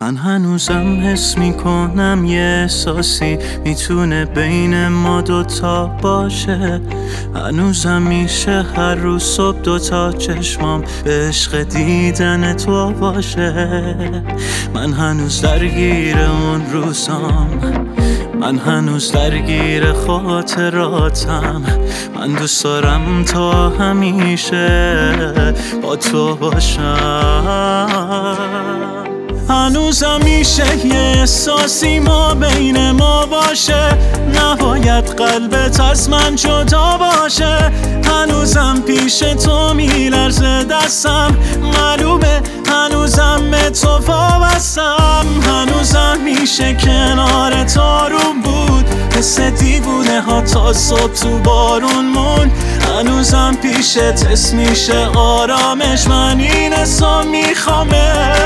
من هنوزم حس میکنم یه احساسی میتونه بین ما دوتا باشه. هنوزم میشه هر روز صبح دوتا چشمام به عشق دیدن تو باشه. من هنوز درگیر اون روزام، من هنوز درگیر خاطراتم. من دوست دارم تا همیشه با تو باشم. هنوزم میشه یه احساسی ما بین ما باشه، نباید قلبت از من جدا باشه. هنوزم پیش تو میلرزه دستم، معلومه هنوزم به تو وابستم. هنوزم میشه کنار تو آروم بود، حس دیوونه ها تا صبح تو بارون موند. هنوزم پیشت حس میشه آرامش، من این حسو میخوامه.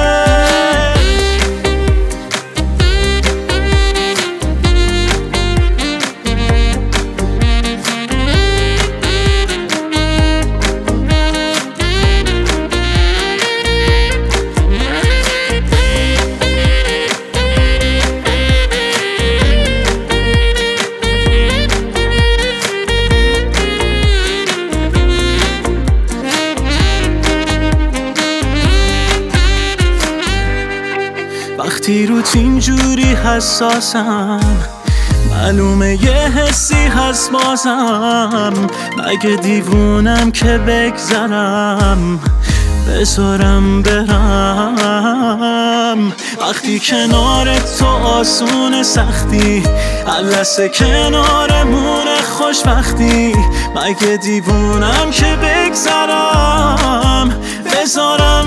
وقتی روت اینجوری حساسم، معلومه یه حسی هست بازم. مگه دیوونم که بگذرم بذارم برم؟ وقتی کنارت تو آسون سختی، لحظه کنارمونه خوشبختی. مگه دیوونم که بگذرم بذارم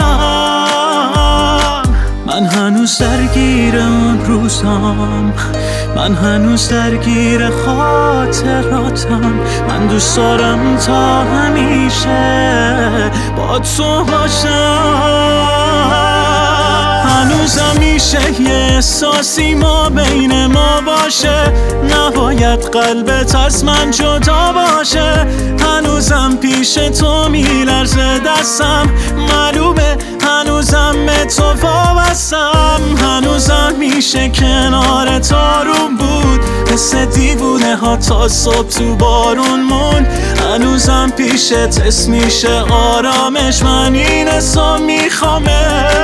برم؟ من هنوز درگیر اون روزام، من هنوز درگیر خاطراتم. من دوست دارم تا همیشه با تو باشم. هنوزم میشه یه احساسی ما بین ما باشه، نباید قلبت از من جدا باشه. هنوزم پیش تو میلرزه دستم، معلومه هنوزم به تو وابستم. هنوزم میشه کنارت آروم بود، حس دیوونه ها تا صبح تو بارون موند. هنوزم پیشت حس میشه آرامش، من این حسو میخوامه.